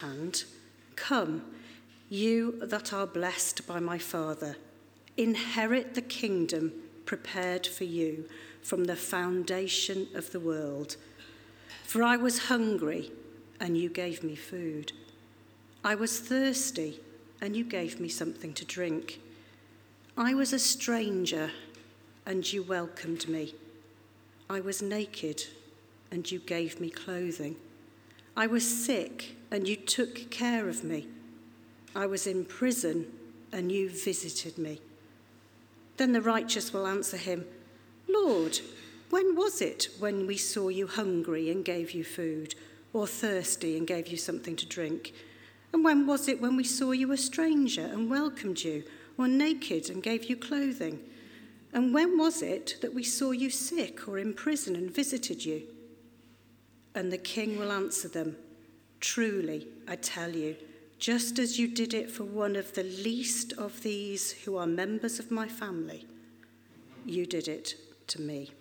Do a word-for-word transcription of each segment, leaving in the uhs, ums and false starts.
hand, come, you that are blessed by my Father, inherit the kingdom prepared for you from the foundation of the world. For I was hungry, and you gave me food. I was thirsty, and you gave me something to drink. I was a stranger, and you welcomed me. I was naked, and you gave me clothing. I was sick, and you took care of me. I was in prison, and you visited me. Then the righteous will answer him, Lord, when was it when we saw you hungry and gave you food, or thirsty and gave you something to drink? And when was it when we saw you a stranger and welcomed you, or naked and gave you clothing? And when was it that we saw you sick or in prison and visited you? And the king will answer them, truly, I tell you, just as you did it for one of the least of these who are members of my family, you did it to me.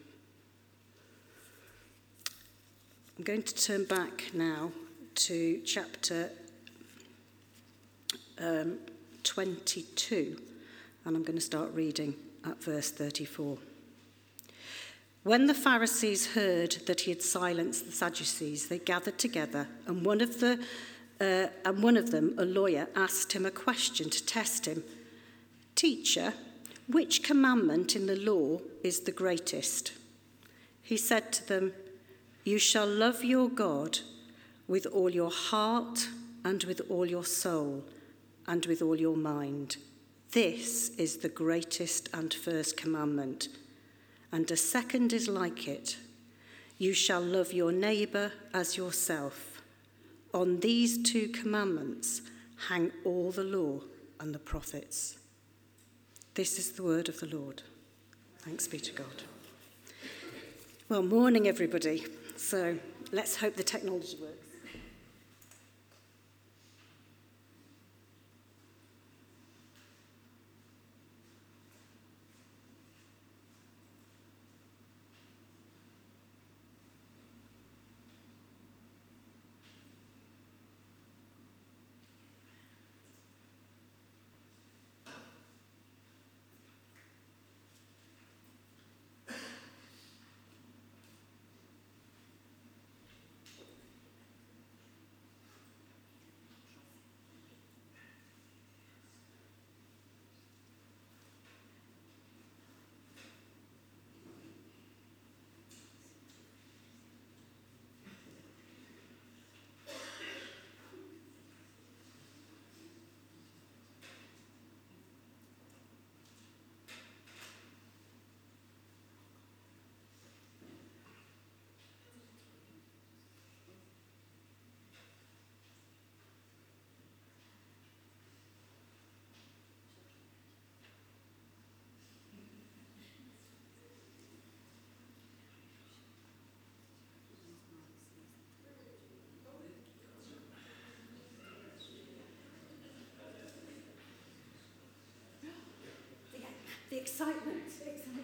I'm going to turn back now to chapter um, twenty-two, and I'm going to start reading at verse thirty-four. When the Pharisees heard that he had silenced the Sadducees, they gathered together, and one of the uh, and one of them, a lawyer, asked him a question to test him. Teacher, which commandment in the law is the greatest? He said to them, you shall love your God with all your heart and with all your soul and with all your mind. This is the greatest and first commandment. And a second is like it. You shall love your neighbour as yourself. On these two commandments hang all the law and the prophets. This is the word of the Lord. Thanks be to God. Well, morning, everybody. So let's hope the technology works. The excitement, the excitement.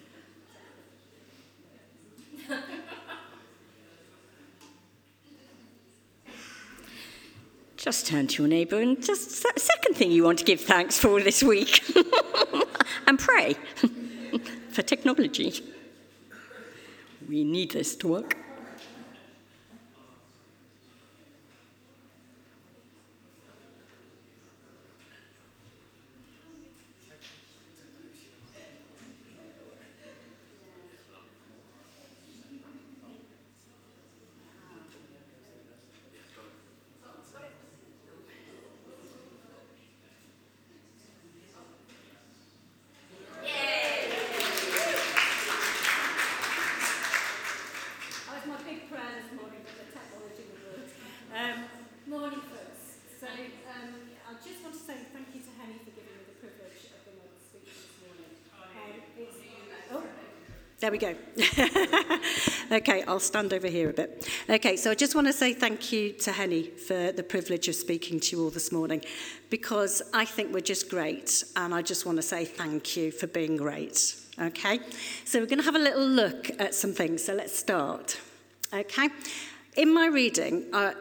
Just turn to your neighbour and just second thing you want to give thanks for this week. And pray for technology. We need this to work. There we go. Okay, I'll stand over here a bit. Okay, so I just want to say thank you to Henny for the privilege of speaking to you all this morning, because I think we're just great, and I just want to say thank you for being great. Okay, so we're going to have a little look at some things, so let's start. Okay, in my reading, I, I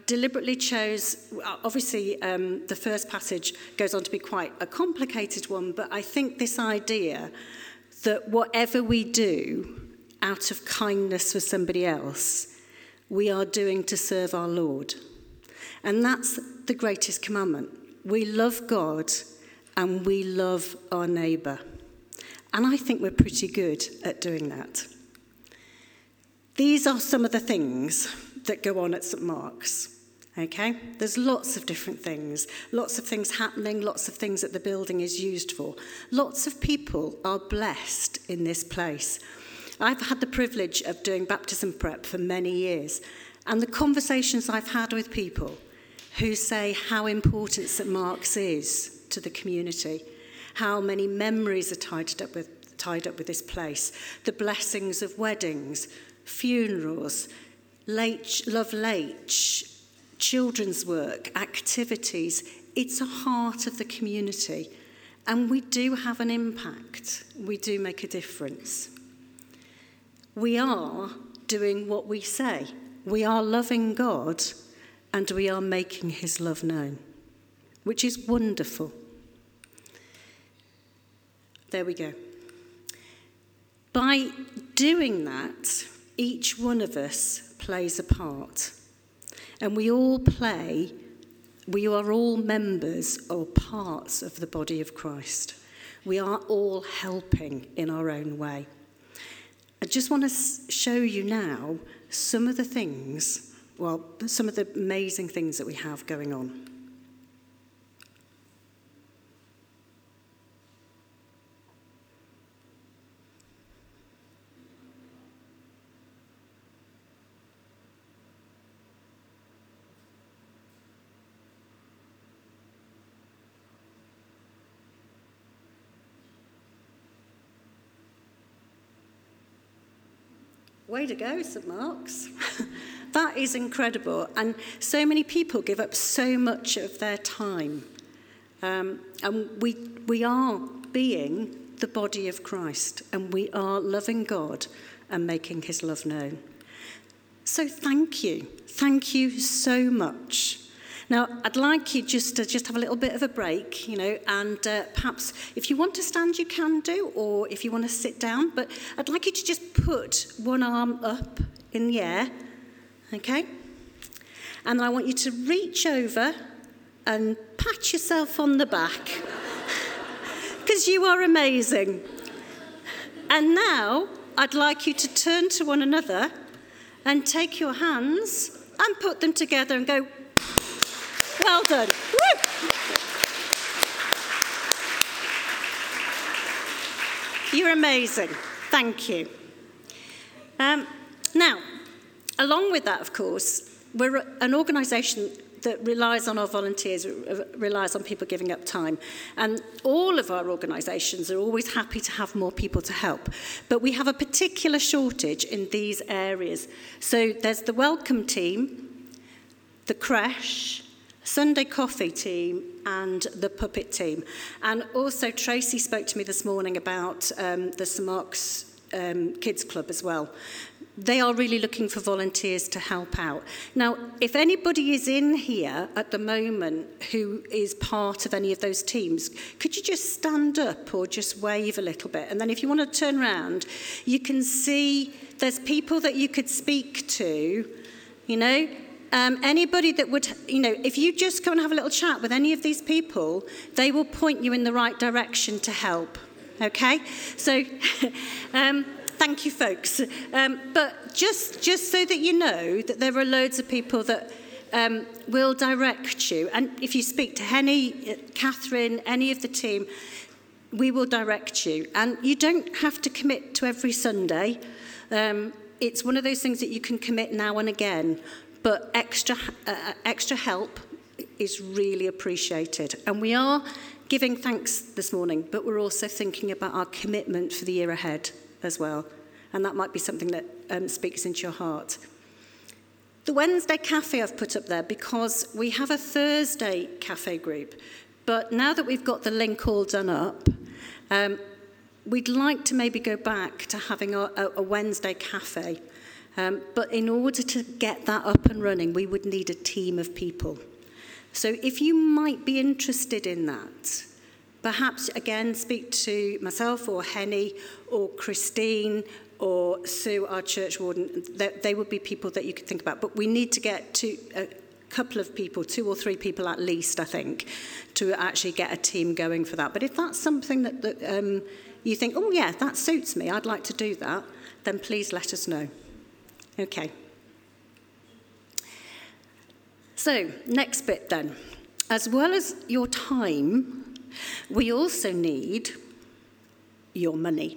deliberately chose, obviously um, the first passage goes on to be quite a complicated one, but I think this idea that whatever we do out of kindness for somebody else, we are doing to serve our Lord. And that's the greatest commandment. We love God and we love our neighbour. And I think we're pretty good at doing that. These are some of the things that go on at St Mark's. Okay? There's lots of different things, lots of things happening, lots of things that the building is used for. Lots of people are blessed in this place. I've had the privilege of doing baptism prep for many years, and the conversations I've had with people who say how important St Mark's is to the community, how many memories are tied up with, tied up with this place, the blessings of weddings, funerals, late, love late, children's work, activities. It's a heart of the community, and we do have an impact. We do make a difference. We are doing what we say. We are loving God, and we are making his love known, which is wonderful. There we go. By doing that, each one of us plays a part. And we all play, we are all members or parts of the body of Christ. We are all helping in our own way. I just want to show you now some of the things, well, some of the amazing things that we have going on. Way to go, St Mark's. That is incredible. And so many people give up so much of their time. Um, and we, we are being the body of Christ, and we are loving God and making his love known. So thank you. Thank you so much. Now, I'd like you just to just have a little bit of a break, you know, and uh, perhaps if you want to stand, you can do, or if you want to sit down. But I'd like you to just put one arm up in the air, okay? And I want you to reach over and pat yourself on the back, because you are amazing. And now I'd like you to turn to one another and take your hands and put them together and go, well done. Woo! You're amazing. Thank you. Um, now, along with that, of course, we're an organisation that relies on our volunteers, relies on people giving up time. And all of our organisations are always happy to have more people to help. But we have a particular shortage in these areas. So there's the welcome team, the creche, Sunday coffee team, and the puppet team. And also Tracy spoke to me this morning about um, the St Mark's um, Kids Club as well. They are really looking for volunteers to help out. Now, if anybody is in here at the moment who is part of any of those teams, could you just stand up or just wave a little bit? And then if you want to turn around, you can see there's people that you could speak to, you know. Um, anybody that would, you know, if you just go and have a little chat with any of these people, they will point you in the right direction to help, okay? So, um, thank you, folks. Um, but just, just so that you know that there are loads of people that um, will direct you. And if you speak to Henny, Catherine, any of the team, we will direct you. And you don't have to commit to every Sunday. Um, it's one of those things that you can commit now and again. But extra uh, extra help is really appreciated. And we are giving thanks this morning, but we're also thinking about our commitment for the year ahead as well. And that might be something that um, speaks into your heart. The Wednesday cafe I've put up there because we have a Thursday cafe group. But now that we've got the link all done up, um, we'd like to maybe go back to having a, a Wednesday cafe. Um, but in order to get that up and running, we would need a team of people. So if you might be interested in that, perhaps, again, speak to myself or Henny or Christine or Sue, our church warden. They, they would be people that you could think about. But we need to get to a couple of people, two or three people at least, I think, to actually get a team going for that. But if that's something that, that um, you think, oh, yeah, that suits me, I'd like to do that, then please let us know. Okay. So, next bit then. As well as your time, we also need your money.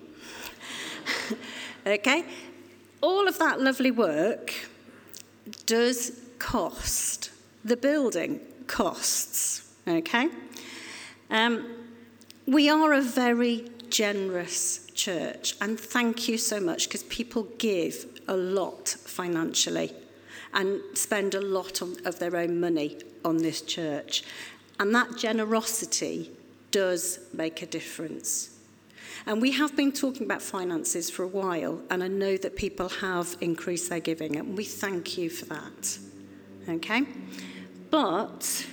Okay? All of that lovely work does cost. The building costs. Okay? Um, we are a very generous church, and thank you so much, because people give a lot financially and spend a lot on, of their own money on this church. And that generosity does make a difference. And we have been talking about finances for a while, and I know that people have increased their giving, and we thank you for that. Okay? But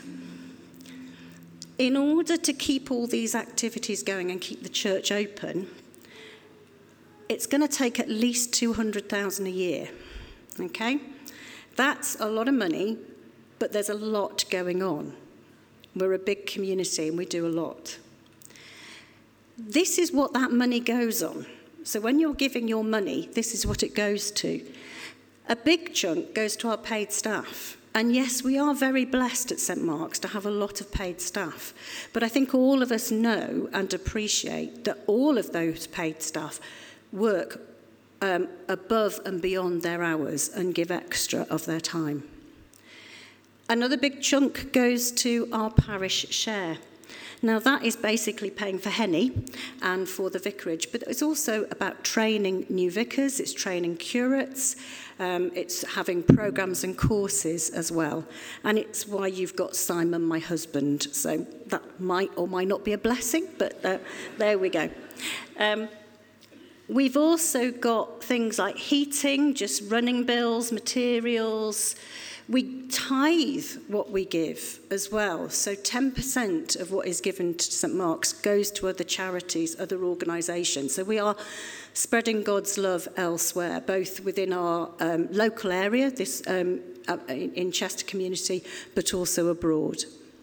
in order to keep all these activities going and keep the church open, it's going to take at least two hundred thousand dollars a year. Okay? That's a lot of money, but there's a lot going on. We're a big community and we do a lot. This is what that money goes on. So when you're giving your money, this is what it goes to. A big chunk goes to our paid staff. And yes, we are very blessed at Saint Mark's to have a lot of paid staff. But I think all of us know and appreciate that all of those paid staff work um, above and beyond their hours and give extra of their time. Another big chunk goes to our parish share. Now, that is basically paying for Henny and for the vicarage, but it's also about training new vicars, it's training curates, um, it's having programmes and courses as well. And it's why you've got Simon, my husband. So that might or might not be a blessing, but uh, there we go. Um, we've also got things like heating, just running bills, materials. We tithe what we give as well. So ten percent of what is given to Saint Mark's goes to other charities, other organisations. So we are spreading God's love elsewhere, both within our um, local area, this um, in Chester community, but also abroad.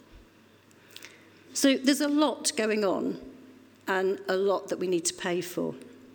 So there's a lot going on and a lot that we need to pay for.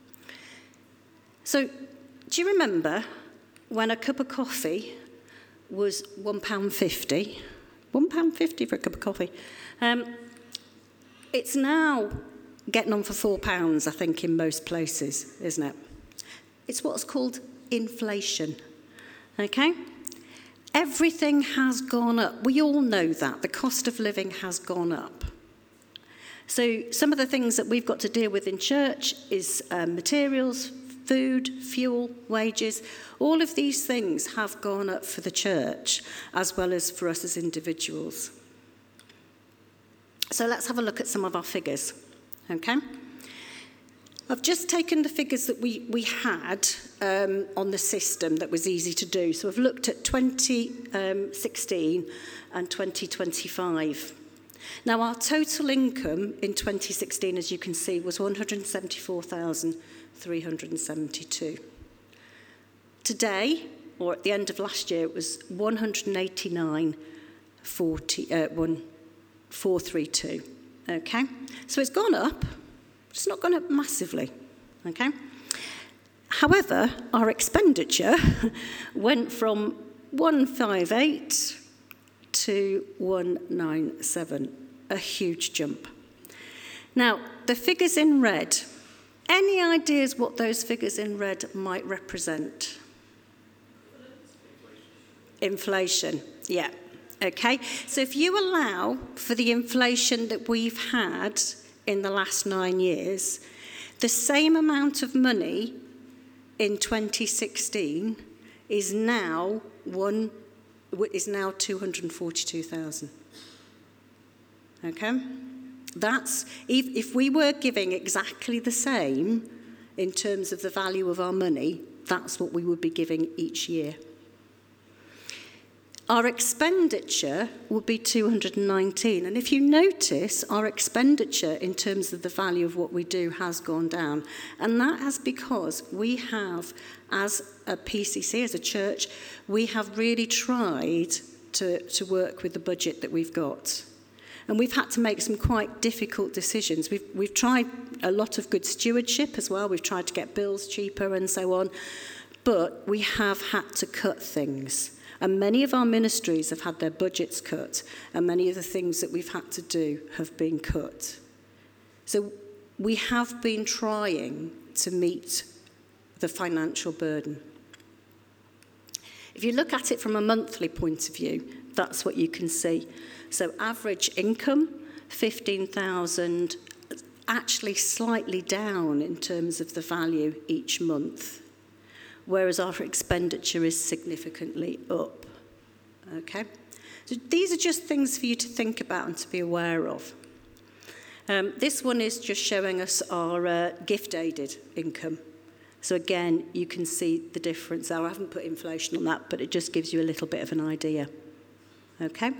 So do you remember when a cup of coffee was one pound fifty. one pound fifty for a cup of coffee. Um, it's now getting on for four pounds, I think, in most places, isn't it? It's what's called inflation, okay? Everything has gone up. We all know that. The cost of living has gone up. So some of the things that we've got to deal with in church is um, materials, food, fuel, wages. All of these things have gone up for the church as well as for us as individuals. So let's have a look at some of our figures, okay? I've just taken the figures that we, we had um, on the system that was easy to do. So I've looked at twenty sixteen and twenty twenty-five. Now, our total income in twenty sixteen, as you can see, was one hundred seventy-four thousand three hundred seventy-two. Today, or at the end of last year, it was one hundred eighty-nine thousand four hundred thirty-two. Okay? So it's gone up. It's not gone up massively. Okay? However, our expenditure went from one fifty-eight to one ninety-seven, a huge jump. Now, the figures in red, any ideas what those figures in red might represent? Inflation, yeah. Okay, so if you allow for the inflation that we've had in the last nine years, the same amount of money in twenty sixteen is now one is now two hundred forty-two thousand. Okay? That's, if, if we were giving exactly the same in terms of the value of our money, that's what we would be giving each year. Our expenditure would be two hundred nineteen. And if you notice, our expenditure in terms of the value of what we do has gone down. And that is because we have, as a P C C, as a church, we have really tried to, to work with the budget that we've got. And we've had to make some quite difficult decisions. We've, we've tried a lot of good stewardship as well. We've tried to get bills cheaper and so on. But we have had to cut things. And many of our ministries have had their budgets cut, and many of the things that we've had to do have been cut. So we have been trying to meet the financial burden. If you look at it from a monthly point of view, that's what you can see. So average income, fifteen thousand, actually slightly down in terms of the value each month, whereas our expenditure is significantly up. Okay? So these are just things for you to think about and to be aware of. Um, this one is just showing us our uh, gift-aided income. So again, you can see the difference there. I haven't put inflation on that, but it just gives you a little bit of an idea. Okay?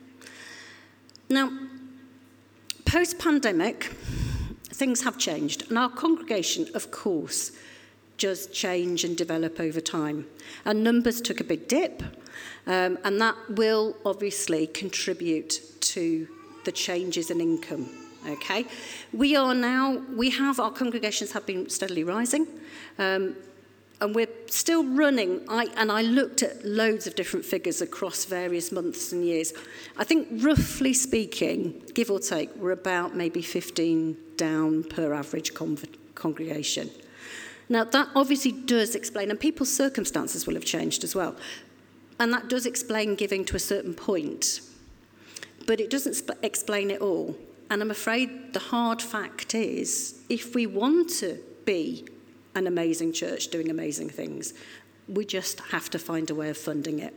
Now, post-pandemic, things have changed. And our congregation, of course, does change and develop over time. And numbers took a big dip, um, and that will obviously contribute to the changes in income. Okay, we are now, we have, our congregations have been steadily rising, um, and we're still running, I, and I looked at loads of different figures across various months and years. I think roughly speaking, give or take, we're about maybe fifteen down per average con- congregation. Now, that obviously does explain, and people's circumstances will have changed as well, and that does explain giving to a certain point, but it doesn't sp- explain it all. And I'm afraid the hard fact is, if we want to be an amazing church doing amazing things, we just have to find a way of funding it.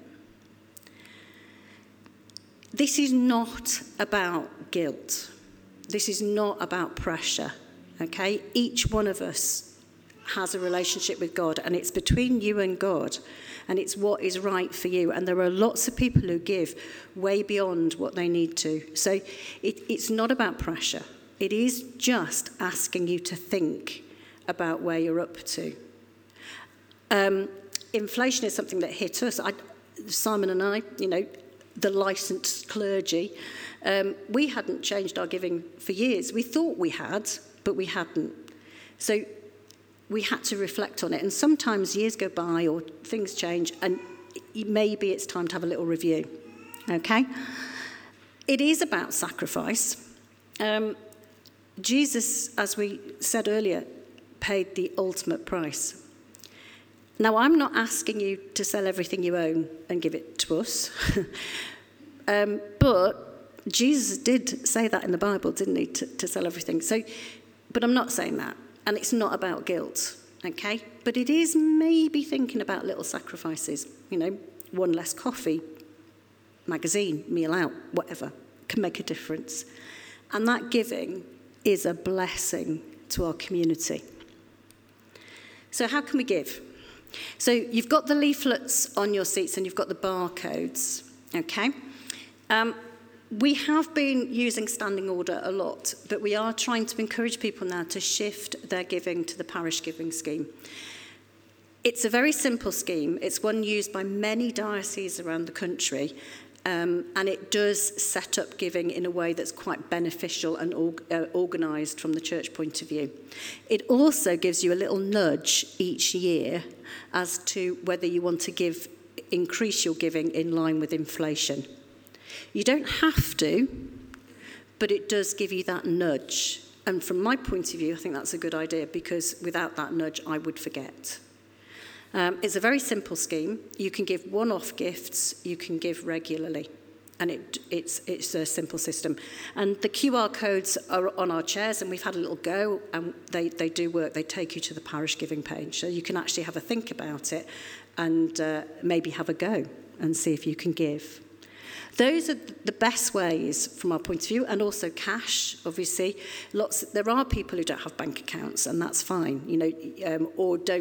This is not about guilt. This is not about pressure, okay? Each one of us has a relationship with God, and it's between you and God, and it's what is right for you. And there are lots of people who give way beyond what they need to. So it, it's not about pressure. It is just asking you to think about where you're up to. Um, inflation is something that hit us. I, Simon and I, you know, the licensed clergy, um, we hadn't changed our giving for years. We thought we had, but we hadn't. So we had to reflect on it. And sometimes years go by or things change, and maybe it's time to have a little review. Okay? It is about sacrifice. Um, Jesus, as we said earlier, paid the ultimate price. Now, I'm not asking you to sell everything you own and give it to us. um, but Jesus did say that in the Bible, didn't he, to, to sell everything. So, but I'm not saying that. And it's not about guilt, okay? But it is maybe thinking about little sacrifices. You know, one less coffee, magazine, meal out, whatever, can make a difference. And that giving is a blessing to our community. So how can we give? So you've got the leaflets on your seats and you've got the barcodes, okay? Um, We have been using standing order a lot, but we are trying to encourage people now to shift their giving to the parish giving scheme. It's a very simple scheme. It's one used by many dioceses around the country, um, and it does set up giving in a way that's quite beneficial and org- uh, organised from the church point of view. It also gives you a little nudge each year as to whether you want to give, increase your giving in line with inflation. You don't have to, but it does give you that nudge. And from my point of view, I think that's a good idea, because without that nudge, I would forget. Um, it's a very simple scheme. You can give one-off gifts, you can give regularly, and it, it's, it's a simple system. And the Q R codes are on our chairs, and we've had a little go, and they, they do work. They take you to the parish giving page, so you can actually have a think about it and uh, maybe have a go and see if you can give. Those are the best ways from our point of view, and also cash, obviously. Lots. There are people who don't have bank accounts, and that's fine, you know, um, or don't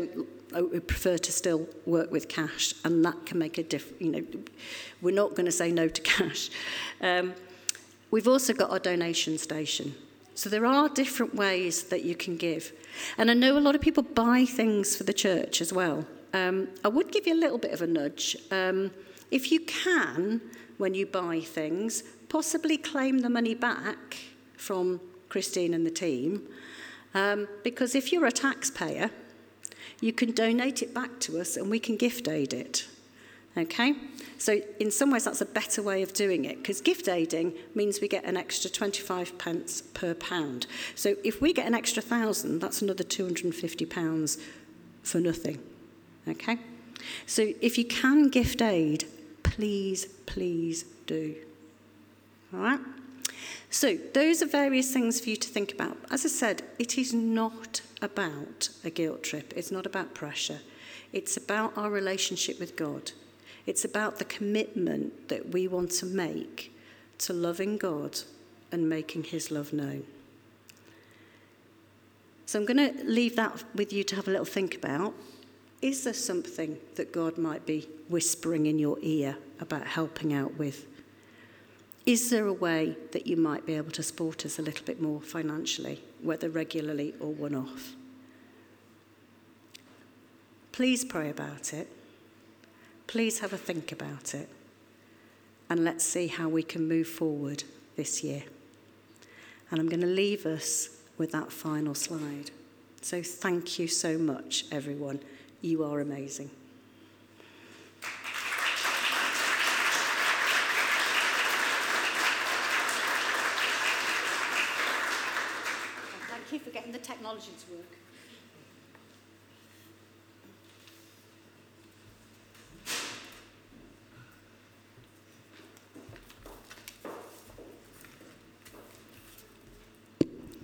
we prefer to still work with cash, and that can make a difference. You know, we're not going to say no to cash. Um, we've also got our donation station. So there are different ways that you can give. And I know a lot of people buy things for the church as well. Um, I would give you a little bit of a nudge. Um, if you can, when you buy things, possibly claim the money back from Christine and the team. Um, because if you're a taxpayer, you can donate it back to us and we can gift aid it. Okay? So in some ways that's a better way of doing it, because gift aiding means we get an extra twenty-five pence per pound. So if we get an extra thousand, that's another two hundred fifty pounds for nothing. Okay? So if you can gift aid, please, please do. All right? So those are various things for you to think about. As I said, it is not about a guilt trip. It's not about pressure. It's about our relationship with God. It's about the commitment that we want to make to loving God and making his love known. So I'm going to leave that with you to have a little think about. Is there something that God might be whispering in your ear about helping out with? Is there a way that you might be able to support us a little bit more financially, whether regularly or one-off? Please pray about it. Please have a think about it. And let's see how we can move forward this year. And I'm going to leave us with that final slide. So thank you so much, everyone. You are amazing. Thank you for getting the technology to work.